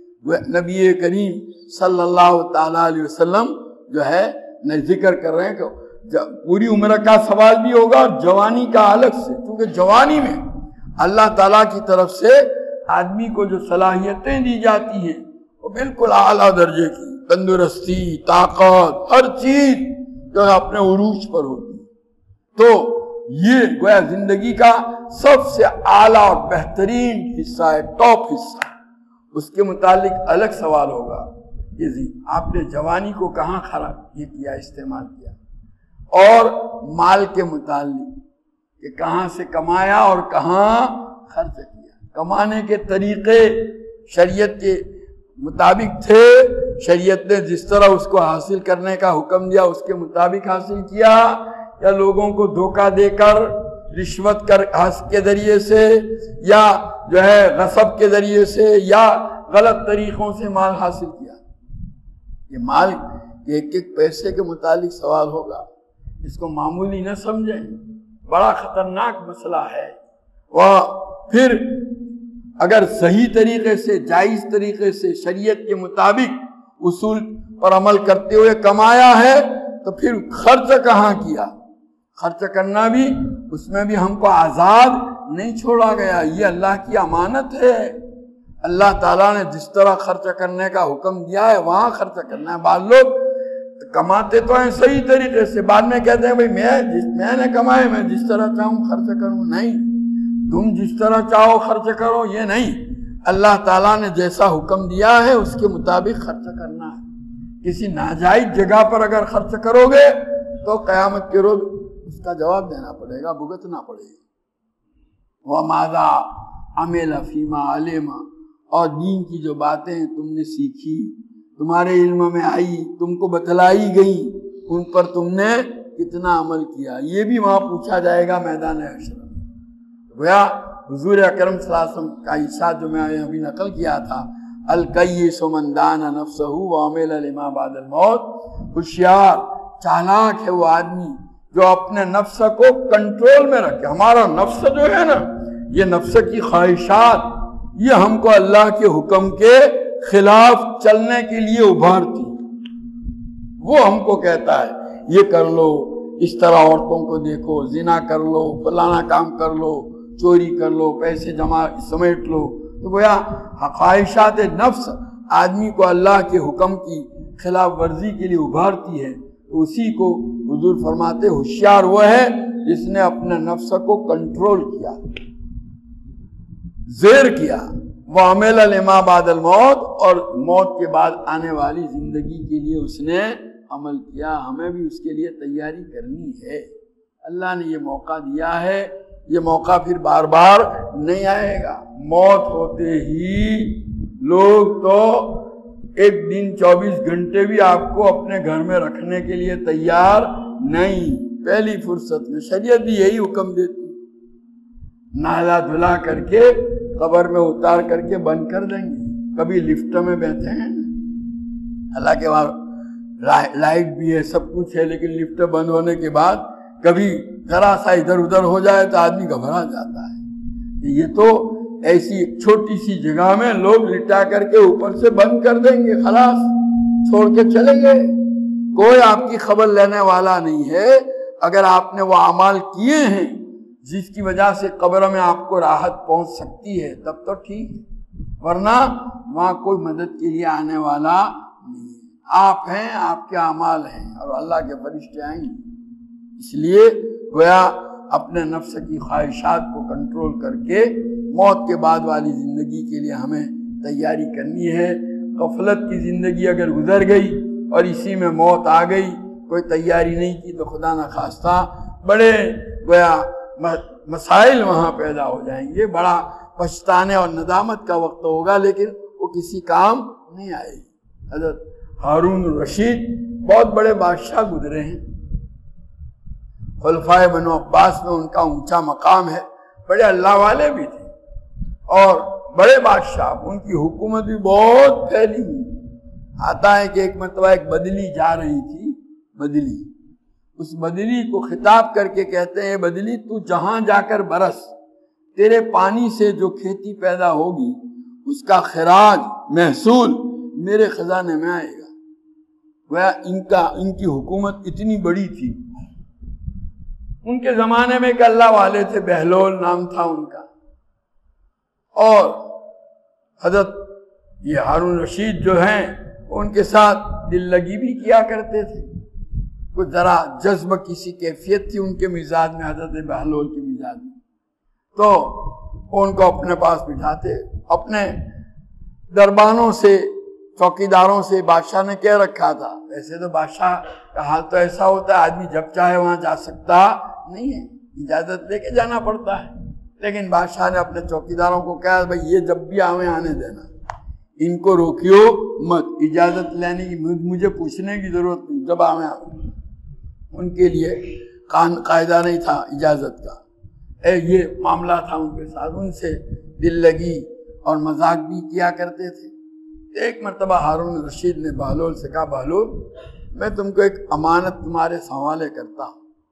نبی کریم صلی اللہ تعالیٰ علیہ وسلم جو ہے ذکر کر رہے ہیں کہ پوری عمر کا سوال بھی ہوگا اور جوانی کا الگ سے، کیونکہ جوانی میں اللہ تعالیٰ کی طرف سے آدمی کو جو صلاحیتیں دی جاتی ہیں وہ بالکل اعلیٰ درجے کی، تندرستی، طاقت، ہر چیز جو ہے اپنے عروج پر ہوتی ہے۔ تو یہ گویا زندگی کا سب سے اعلیٰ اور بہترین حصہ ہے، ٹاپ حصہ، اس کے متعلق الگ سوال ہوگا۔ یہ جی آپ نے جوانی کو کہاں خراب یہ کیا، استعمال کیا، اور مال کے متعلق کہ کہاں سے کمایا اور کہاں خرچ کیا۔ کمانے کے طریقے شریعت کے مطابق تھے، شریعت نے جس طرح اس کو حاصل کرنے کا حکم دیا اس کے مطابق حاصل کیا، یا لوگوں کو دھوکہ دے کر، رشوت کر کے ذریعے سے، یا جو ہے غصب کے ذریعے سے، یا غلط طریقوں سے مال حاصل کیا۔ یہ مال ایک ایک پیسے کے متعلق سوال ہوگا، اس کو معمولی نہ سمجھیں، بڑا خطرناک مسئلہ ہے۔ وہ پھر اگر صحیح طریقے سے، جائز طریقے سے، شریعت کے مطابق اصول پر عمل کرتے ہوئے کمایا ہے تو پھر خرچ کہاں کیا؟ خرچ کرنا بھی، اس میں بھی ہم کو آزاد نہیں چھوڑا گیا، یہ اللہ کی امانت ہے۔ اللہ تعالیٰ نے جس طرح خرچ کرنے کا حکم دیا ہے وہاں خرچ کرنا ہے۔ بعض لوگ کماتے تو ہیں صحیح طریقے سے، بعد میں کہتے ہیں بھئی میں جس میں نے کمائے میں جس طرح چاہوں خرچ کروں۔ نہیں، تم جس طرح چاہو خرچ کرو، یہ نہیں۔ اللہ تعالیٰ نے جیسا حکم دیا ہے اس کے مطابق خرچ کرنا ہے۔ کسی ناجائز جگہ پر اگر خرچ کرو گے تو قیامت کے روز اس کا جواب دینا پڑے گا، بھگتنا پڑے گا۔ وَمَاذَا عَمِلَ فِيمَا عَلِمَ، اور دین کی جو باتیں تم نے سیکھی، تمہارے علم میں آئی، تم کو بتلائی گئی، ان پر تم نے کتنا عمل کیا، یہ بھی وہاں پوچھا جائے گا میدان حشر میں۔ گویا حضور اکرم صلی اللہ علیہ وسلم کا ارشاد جو میں ابھی نقل کیا تھا، الکیس من دان نفسہ وعمل لما بعد الموت، ہوشیار چالاک ہے وہ آدمی جو اپنے نفس کو کنٹرول میں رکھے۔ ہمارا نفس جو ہے نا، یہ نفس کی خواہشات، یہ ہم کو اللہ کے حکم کے خلاف چلنے کے لیے ابھارتی، وہ ہم کو کہتا ہے یہ کر لو، اس طرح عورتوں کو دیکھو، زنا کر لو، فلانا کام کر لو، چوری کر لو، پیسے جمع سمیٹ لو۔ تو گویا خواہشات نفس آدمی کو اللہ کے حکم کی خلاف ورزی کے لیے ابھارتی ہے، تو اسی کو حضور فرماتے ہوشیار وہ ہے جس نے اپنے نفس کو کنٹرول کیا، زیر کیا۔ وَعَمِلَ لِمَا بَعْدَ الْمَوْتِ، اور موت کے بعد آنے والی زندگی کے لیے اس نے عمل کیا۔ ہمیں بھی اس کے لیے تیاری کرنی ہے۔ اللہ نے یہ موقع دیا ہے، یہ موقع پھر بار بار نہیں آئے گا۔ موت ہوتے ہی لوگ تو ایک دن چوبیس گھنٹے بھی آپ کو اپنے گھر میں رکھنے کے لیے تیار نہیں۔ پہلی فرصت میں شریعت بھی یہی حکم دیتی، نہلا دھلا کر کے قبر میں اتار کر کے بند کر دیں گے۔ کبھی لفٹ میں بیٹھے ہیں، حالانکہ وہاں لائٹ بھی ہے، سب کچھ ہے، لیکن لفٹ بند ہونے کے بعد کبھی ذرا سا ادھر ادھر ہو جائے تو آدمی گھبرا جاتا ہے۔ یہ تو ایسی ایک چھوٹی سی جگہ میں لوگ لٹا کر کے اوپر سے بند کر دیں گے، خلاص چھوڑ کے چلیں گے، کوئی آپ کی خبر لینے والا نہیں ہے۔ اگر آپ نے وہ اعمال کیے ہیں جس کی وجہ سے قبر میں آپ کو راحت پہنچ سکتی ہے تب تو ٹھیک ہے، ورنہ وہاں کوئی مدد کے لیے آنے والا نہیں ہے۔ آپ ہیں، آپ کے اعمال ہیں، اور اللہ کے فرشتے آئیں گے۔ اس لیے گویا اپنے نفس کی خواہشات کو کنٹرول کر کے موت کے بعد والی زندگی کے لیے ہمیں تیاری کرنی ہے۔ غفلت کی زندگی اگر گزر گئی اور اسی میں موت آ گئی، کوئی تیاری نہیں کی، تو خدا نخواستہ بڑے گویا مسائل وہاں پیدا ہو جائیں گے، بڑا پچھتانے اور ندامت کا وقت ہوگا، لیکن وہ کسی کام نہیں آئے گی۔ حضرت ہارون الرشید بہت بڑے بادشاہ گزرے ہیں، خلفائے بنو عباس میں ان کا اونچا مقام ہے، بڑے اللہ والے بھی تھے اور بڑے بادشاہ، ان کی حکومت بھی بہت پھیلی ہوئی۔ آتا ہے کہ ایک مرتبہ ایک بدلی جا رہی تھی، بدلی، اس بدلی کو خطاب کر کے کہتے ہیں، بدلی تو جہاں جا کر برس، تیرے پانی سے جو کھیتی پیدا ہوگی اس کا خراج محصول میرے خزانے میں آئے گا۔ وہ ان کا ان کی حکومت اتنی بڑی تھی۔ ان کے زمانے میں ایک اللہ والے تھے، بہلول نام تھا ان کا، اور حضرت یہ ہارون رشید جو ہیں ان کے ساتھ دل لگی بھی کیا کرتے تھے، کچھ ذرا جذب کسی کیفیت تھی ان کے مزاج میں، حضرت بہلول کے مزاج میں، تو ان کو اپنے پاس بٹھاتے، اپنے دربانوں سے، چوکیداروں سے بادشاہ نے کہہ رکھا تھا۔ ویسے تو بادشاہ کا حال تو ایسا ہوتا ہے، آدمی جب چاہے وہاں جا سکتا نہیں ہے، اجازت لے کے جانا پڑتا ہے، لیکن بادشاہ نے اپنے چوکیداروں کو کہا بھائی یہ جب بھی آویں آنے دینا، ان کو روکیو مت، اجازت لینے کی مجھے پوچھنے کی ضرورت نہیں، جب آویں آویں۔ ان کے لیے قان قاعدہ نہیں تھا اجازت کا، اے یہ معاملہ تھا ان کے ساتھ، ان سے دل لگی اور مذاق بھی کیا کرتے تھے۔ ایک مرتبہ ہارون رشید نے بہلول سے کہا، بہلول میں تم کو ایک امانت تمہارے حوالے کرتا ہوں،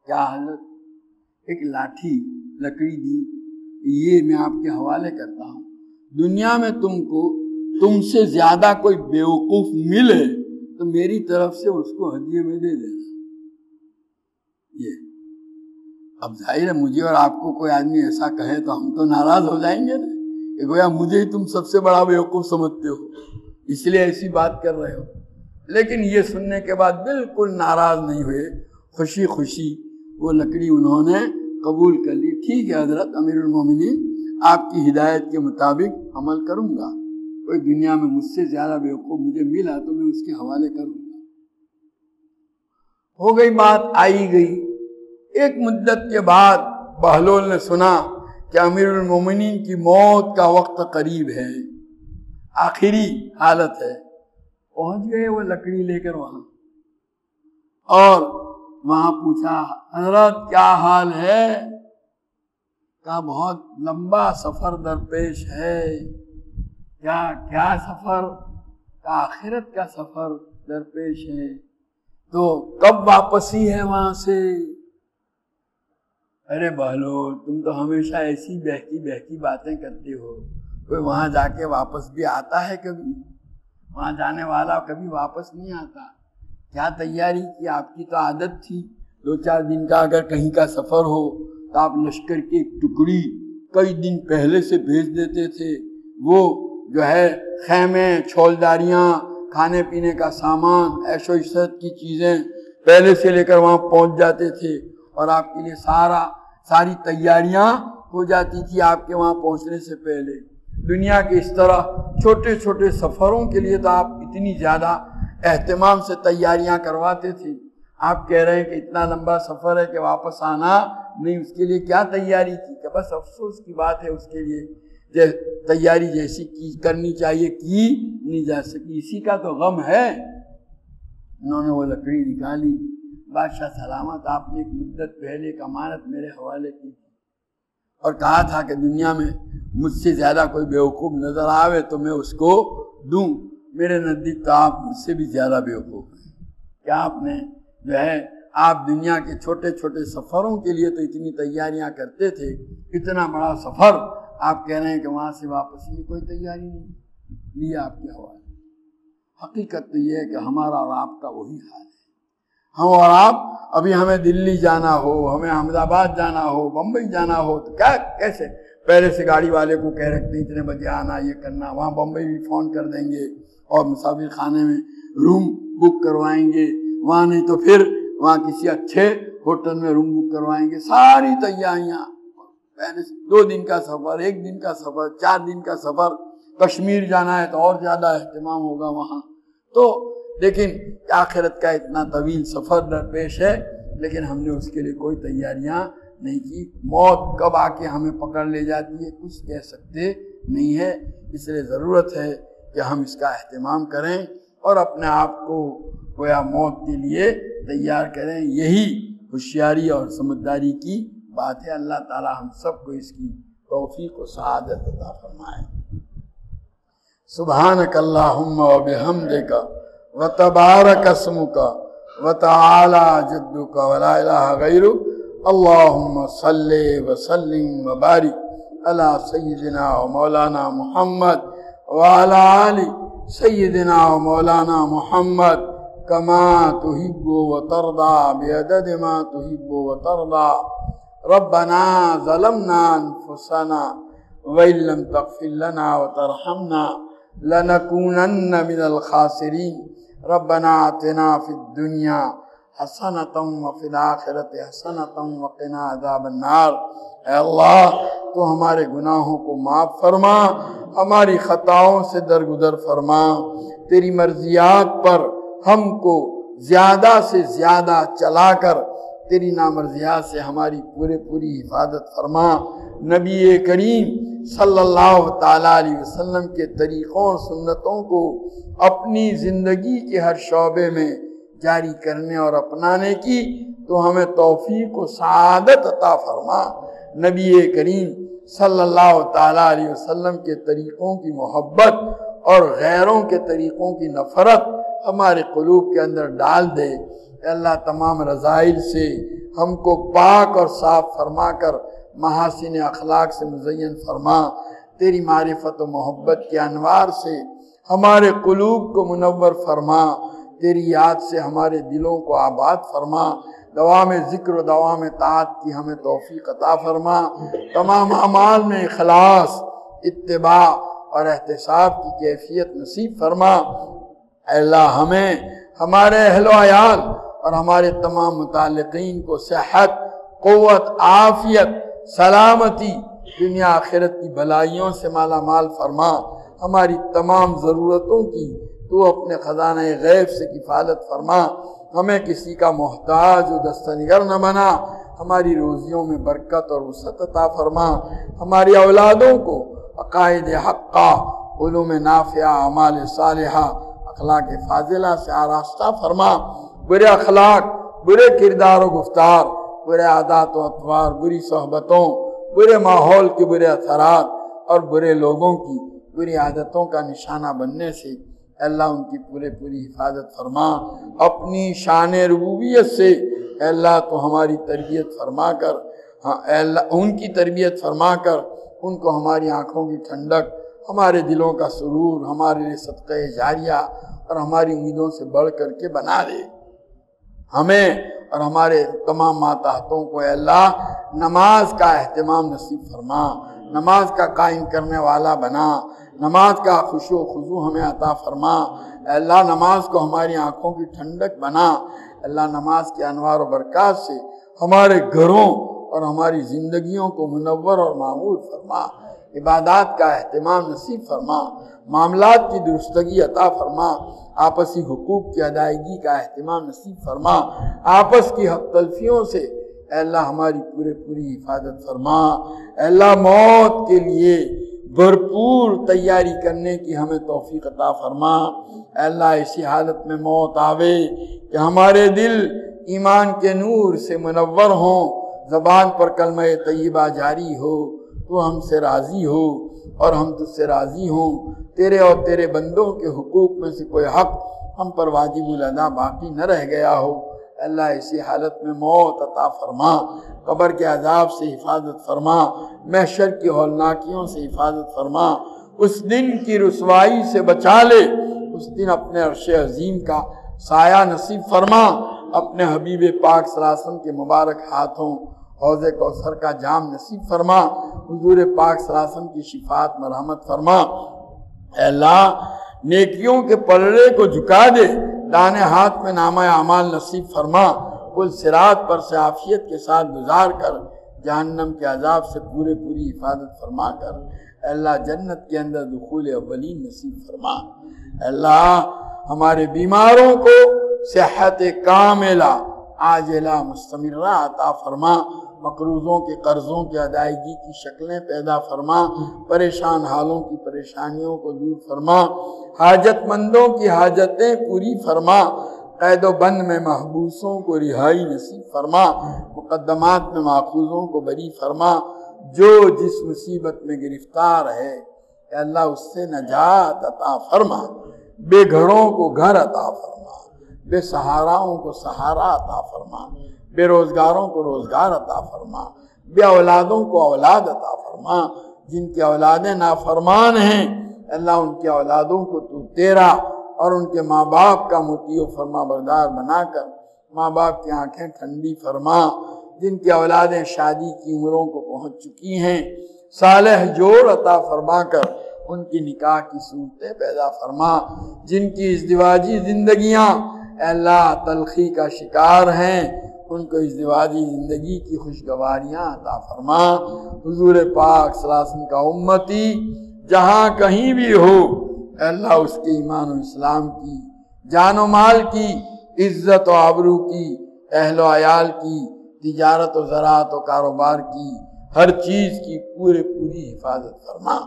کیا حضرت ایک لاٹھی لکڑی دی، یہ میں آپ کے حوالے کرتا ہوں، دنیا میں تم کو تم سے زیادہ کوئی بیوقوف ملے تو میری طرف سے اس کو ہدیے میں دے دینا۔ یہ اب ظاہر ہے مجھے اور آپ کو کوئی آدمی ایسا کہے تو ہم تو ناراض ہو جائیں گے نا، کہ گویا مجھے ہی تم سب سے بڑا بیوقوف سمجھتے ہو اس لیے ایسی بات کر رہے ہو۔ لیکن یہ سننے کے بعد بالکل ناراض نہیں ہوئے، خوشی خوشی وہ لکڑی انہوں نے قبول کر لی۔ ٹھیک ہے حضرت امیر المومنین، آپ کی ہدایت کے مطابق عمل کروں گا، کوئی دنیا میں مجھ سے زیادہ بیوقوف مجھے ملا تو میں اس کے حوالے کروں گا۔ ہو گئی بات، آئی گئی۔ ایک مدت کے بعد بہلول نے سنا کہ امیر المومنین کی موت کا وقت قریب ہے، آخری حالت ہے۔ پہنچ گئے وہ لکڑی لے کر وہاں، اور وہاں پوچھا حضرت کیا حال ہے؟ کہا بہت لمبا سفر درپیش ہے۔ کیا کیا سفر؟ کہا آخرت کا سفر درپیش ہے۔ تو کب واپسی ہے وہاں سے؟ ارے بہلول تم تو ہمیشہ ایسی بہکی بہکی باتیں کرتے ہو، کوئی وہاں جا کے واپس بھی آتا ہے کبھی؟ وہاں جانے والا کبھی واپس نہیں آتا۔ کیا تیاری کی؟ آپ کی تو عادت تھی دو چار دن کا اگر کہیں کا سفر ہو تو آپ لشکر کی ایک ٹکڑی کئی دن پہلے سے بھیج دیتے تھے، وہ جو ہے خیمے، چھولداریاں، کھانے پینے کا سامان، عیش و عشرت کی چیزیں پہلے سے لے کر وہاں پہنچ جاتے تھے، اور آپ کے لیے سارا ساری تیاریاں ہو جاتی تھی آپ کے وہاں پہنچنے سے پہلے۔ دنیا کے اس طرح چھوٹے چھوٹے سفروں کے لیے تو آپ اتنی زیادہ اہتمام سے تیاریاں کرواتے تھے۔ آپ کہہ رہے ہیں کہ اتنا لمبا سفر ہے کہ واپس آنا نہیں، اس کے لیے کیا تیاری کی؟ کہ بس افسوس کی بات ہے، اس کے لیے تیاری جیسی کی کرنی چاہیے کی نہیں جا سکی، اسی کا تو غم ہے۔ انہوں نے وہ لکڑی نکالی، بادشاہ سلامت آپ نے ایک مدت پہلے ایک امانت میرے حوالے کی اور کہا تھا کہ دنیا میں مجھ سے زیادہ کوئی بیوقوف نظر آوے تو میں اس کو دوں، میرے نزدیک تو آپ مجھ سے بھی زیادہ بیوقوف ہیں۔ کیا آپ نے جو ہے آپ دنیا کے چھوٹے چھوٹے سفروں کے لیے تو اتنی تیاریاں کرتے تھے، اتنا بڑا سفر آپ کہہ رہے ہیں کہ وہاں سے واپس کی کوئی تیاری نہیں، لیا آپ کے حوالے۔ حقیقت تو یہ ہے کہ ہمارا اور آپ کا وہی حال ہے۔ ہم اور آپ ابھی ہمیں دلی جانا ہو، ہمیں احمد آباد جانا ہو، بمبئی جانا ہو تو کیا کیسے پہلے سے گاڑی والے کو کہہ رکھتے اتنے بجے آنا، یہ کرنا، وہاں بمبئی بھی فون کر دیں گے اور مسافر خانے میں روم بک کروائیں گے، وہاں نہیں تو پھر وہاں کسی اچھے ہوٹل میں روم بک کروائیں گے، ساری تیاریاں پہلے سے۔ دو دن کا سفر، ایک دن کا سفر، چار دن کا سفر، کشمیر جانا ہے تو اور زیادہ اہتمام ہوگا وہاں۔ تو لیکن آخرت کا اتنا طویل سفر درپیش ہے، لیکن ہم نے اس کے لیے کوئی تیاریاں نہیں کی۔ موت کب آ کے ہمیں پکڑ لے جاتی ہے کچھ کہہ سکتے نہیں ہے، اس لیے ضرورت ہے کہ ہم اس کا اہتمام کریں اور اپنے آپ کو گویا موت کے لیے تیار کریں۔ یہی ہوشیاری اور سمجھداری کی بات ہے۔ اللہ تعالی ہم سب کو اس کی توفیق و سعادت عطا فرمائے۔ سبحانک اللہم و بحمدک وتبارک اسمک وتعالی جدک ولا الہ غیرک، اللہم صلی وسلم وبارک علی سیدنا و مولانا محمد وعلی آل سیدنا و مولانا محمد کما تحب و ترضى بعدد ما تحب و ترضى۔ ربنا ظلمنا انفسنا وإن لم تغفر لنا وترحمنا لنكونن من الخاسرين۔ ربنا آتنا في الدنيا حسنة وفي الآخرة حسنة وقنا عذاب النار۔ اے اللہ تو ہمارے گناہوں کو معاف فرما، ہماری خطاؤں سے درگزر فرما، تیری مرضیات پر ہم کو زیادہ سے زیادہ چلا کر تیری نامرضیات سے ہماری پورے پوری حفاظت فرما۔ نبی کریم صلی اللہ تعالیٰ علیہ وسلم کے طریقوں اور سنتوں کو اپنی زندگی کے ہر شعبے میں جاری کرنے اور اپنانے کی تو ہمیں توفیق و سعادت عطا فرما۔ نبی کریم صلی اللہ تعالیٰ علیہ وسلم کے طریقوں کی محبت اور غیروں کے طریقوں کی نفرت ہمارے قلوب کے اندر ڈال دے۔ اے اللہ تمام رذائل سے ہم کو پاک اور صاف فرما کر محاسن اخلاق سے مزین فرما، تیری معرفت و محبت کے انوار سے ہمارے قلوب کو منور فرما، تیری یاد سے ہمارے دلوں کو آباد فرما، دوام ذکر و دوام طاعت کی ہمیں توفیق عطا فرما، تمام اعمال میں اخلاص، اتباع اور احتساب کی کیفیت نصیب فرما۔ اے اللہ ہمیں، ہمارے اہل و عیال اور ہمارے تمام متعلقین کو صحت، قوت، عافیت، سلامتی، دنیا آخرت کی بھلائیوں سے مالا مال فرما، ہماری تمام ضرورتوں کی تو اپنے خزانہ غیب سے کفالت فرما، ہمیں کسی کا محتاج و دستنگر نہ بنا، ہماری روزیوں میں برکت اور وسعت عطا فرما، ہماری اولادوں کو عقائد حقہ، علوم نافعہ، اعمال صالحہ، اخلاق فاضلہ سے آراستہ فرما، برے اخلاق، برے کردار و گفتار، برے عادات و اطوار، بری صحبتوں، برے ماحول کے برے اثرات اور برے لوگوں کی بری عادتوں کا نشانہ بننے سے اے اللہ ان کی پورے پوری حفاظت فرما، اپنی شان ربوبیت سے اے اللہ تو ہماری تربیت فرما کر، ہاں اے اللہ ان کی تربیت فرما کر ان کو ہماری آنکھوں کی ٹھنڈک، ہمارے دلوں کا سرور، ہمارے لیے صدقہ جاریہ اور ہماری امیدوں سے بڑھ کر کے بنا دے۔ ہمیں اور ہمارے تمام ماتحتوں کو اے اللہ نماز کا اہتمام نصیب فرما، نماز کا قائم کرنے والا بنا، نماز کا خشوع و خضوع ہمیں عطا فرما، اے اللہ نماز کو ہماری آنکھوں کی ٹھنڈک بنا، اللہ نماز کے انوار و برکات سے ہمارے گھروں اور ہماری زندگیوں کو منور اور معمور فرما، عبادات کا اہتمام نصیب فرما، معاملات کی درستگی عطا فرما، آپسی حقوق کی ادائیگی کا اہتمام نصیب فرما، آپس کی حق تلفیوں سے اے اللہ ہماری پورے پوری حفاظت فرما، اے اللہ موت کے لیے بھرپور تیاری کرنے کی ہمیں توفیق عطا فرما، اے اللہ ایسی حالت میں موت آوے کہ ہمارے دل ایمان کے نور سے منور ہوں، زبان پر کلمہ طیبہ جاری ہو، تو ہم سے راضی ہو اور ہم تجھ سے راضی ہوں، تیرے اور تیرے بندوں کے حقوق میں سے کوئی حق ہم پر واجب الادا باقی نہ رہ گیا ہو، اللہ ایسی حالت میں موت عطا فرما، قبر کے عذاب سے حفاظت فرما، محشر کی ہولناکیوں سے حفاظت فرما، اس دن کی رسوائی سے بچا لے، اس دن اپنے عرش عظیم کا سایہ نصیب فرما، اپنے حبیب پاک صلی اللہ علیہ وسلم کے مبارک ہاتھوں حوض کوثر کا جام نصیب فرما، حضور پاک صلی اللہ علیہ وسلم کی شفاعت مرحمت فرما، اے اللہ نیکیوں کے پلڑے کو جھکا دے، دانے ہاتھ میں نامہ اعمال نصیب فرما، پل صراط پر سے عافیت کے ساتھ گزار کر جہنم کے عذاب سے پورے پوری حفاظت فرما کر اے اللہ جنت کے اندر دخول اولین نصیب فرما، اے اللہ ہمارے بیماروں کو صحت کاملہ عاجلہ مستمرہ عطا فرما، مقروضوں کے قرضوں کی ادائیگی کی شکلیں پیدا فرما، پریشان حالوں کی پریشانیوں کو دور فرما، حاجت مندوں کی حاجتیں پوری فرما، قید و بند میں محبوسوں کو رہائی نصیب فرما، مقدمات میں ماخوذوں کو بری فرما، جو جس مصیبت میں گرفتار ہے اے اللہ اس سے نجات عطا فرما، بے گھروں کو گھر عطا فرما، بے سہاراؤں کو سہارا عطا فرما، بے روزگاروں کو روزگار عطا فرما، بے اولادوں کو اولاد عطا فرما، جن کی اولادیں نافرمان ہیں اللہ ان کی اولادوں کو تو تیرا اور ان کے ماں باپ کا مطیع و فرما بردار بنا کر ماں باپ کی آنکھیں ٹھنڈی فرما، جن کی اولادیں شادی کی عمروں کو پہنچ چکی ہیں صالح جوڑ عطا فرما کر ان کی نکاح کی صورتیں پیدا فرما، جن کی ازدواجی زندگیاں اے اللہ تلخی کا شکار ہیں ان کو ازدواجی زندگی کی خوشگواریاں عطا فرما، حضور پاک صلی اللہ علیہ وسلم کا امتی جہاں کہیں بھی ہو اے اللہ اس کے ایمان و اسلام کی، جان و مال کی، عزت و آبرو کی، اہل و عیال کی، تجارت و زراعت و کاروبار کی، ہر چیز کی پورے پوری حفاظت فرما۔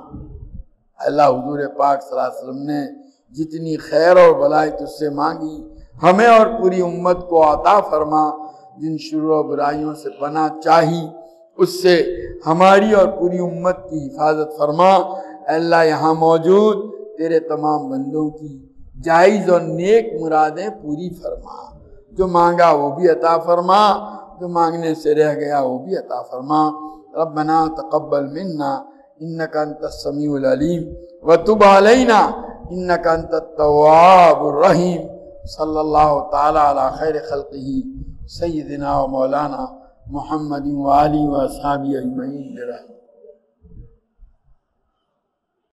اللہ حضور پاک صلی اللہ علیہ وسلم نے جتنی خیر اور بلائی تجھ سے مانگی ہمیں اور پوری امت کو عطا فرما، جن شرور و برائیوں سے پناہ چاہی اس سے ہماری اور پوری امت کی حفاظت فرما۔ اے اللہ یہاں موجود تیرے تمام بندوں کی جائز اور نیک مرادیں پوری فرما، جو مانگا وہ بھی عطا فرما، جو مانگنے سے رہ گیا وہ بھی عطا فرما۔ ربنا تقبل منا انک انت السمیع العلیم وتب علینا انک انت التواب الرحیم۔ صلی اللہ تعالی علی خیر خلقہ سیدنا و مولانا محمد و آلہ و اصحابہ اجمعین برحمتہ۔